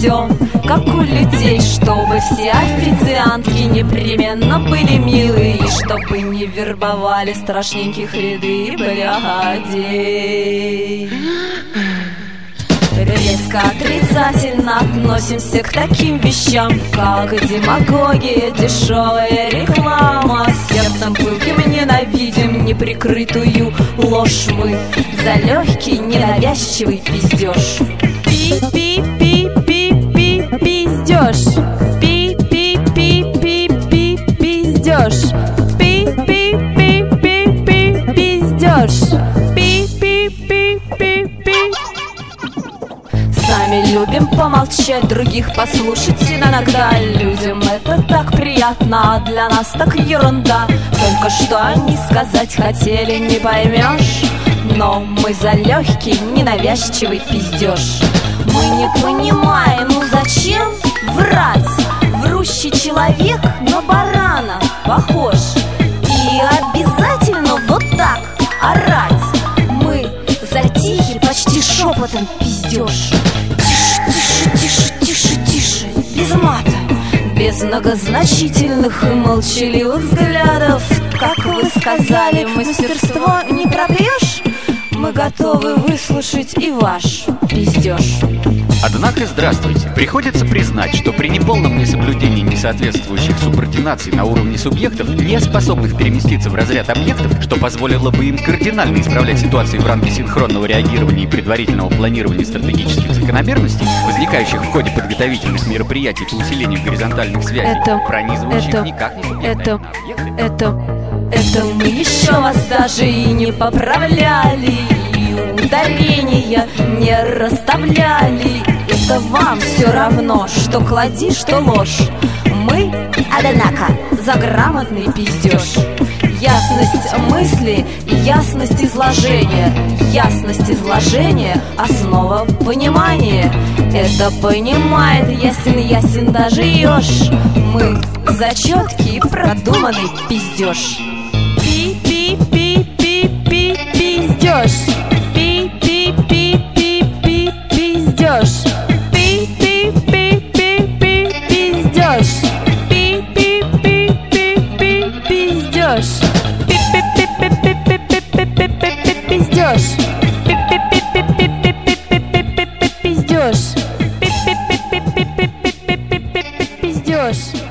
все как у людей, чтобы все официантки непременно были милые, и чтобы не вербовали страшненьких ряды бригадей. Резко отрицательно относимся к таким вещам, как демагогия, дешевая реклама. Сердцем пылким ненавидим неприкрытую ложь мы за легкий ненавязчивый пиздеж. Пи-пи-пи-пи-пи пиздеж. Пи-пи-пи-пи-пи пиздеж. Пи-пи-пи-пи-пи пиздеж. Пи-пи-пи-пи-пи. Сами любим помолчать, других послушать иногда. Людям это так приятно, а для нас так ерунда. Только что они сказать хотели, не поймешь. Но мы за легкий ненавязчивый пиздеж. Мы не понимаем, ну зачем врать? Врущий человек на барана похож. И обязательно вот так орать. Мы за тихий, почти шепотом пиздеж. Тише, тише, тише, тише, тише, без мата, без многозначительных и молчаливых взглядов. Как вы сказали, мастерство не пропьешь? Мы готовы выслушать и ваш пиздеж. Однако, здравствуйте, приходится признать, что при неполном несоблюдении несоответствующих субординаций на уровне субъектов, не способных переместиться в разряд объектов, что позволило бы им кардинально исправлять ситуации в ранге синхронного реагирования и предварительного планирования стратегических закономерностей, возникающих в ходе подготовительных мероприятий по усилению горизонтальных связей, пронизывающих никак не субъектные объекты. Это мы еще вас даже и не поправляли, и ударения не расставляли. Это вам все равно, что клади, что ложь. Мы, однако, за грамотный пиздеж. Ясность мысли и ясность изложения. Ясность изложения — основа понимания. Это понимает ясен даже еж. Мы за четкий продуманный пиздеж. Пи-пи-пи-пи-пи пиздеж. Пи-пи-пи-пи-пи пиздеж. Пи-пи-пи-пи-пи пиздеж. Пи-пи-пи-пи-пи пиздеж. Пи-пи-пи-пи-пи-пи-пи пиздеж. Пи-пи-пи-пи-пи-пи пиздеж. Пи-пи-пи-пи-пи-пи пиздеж.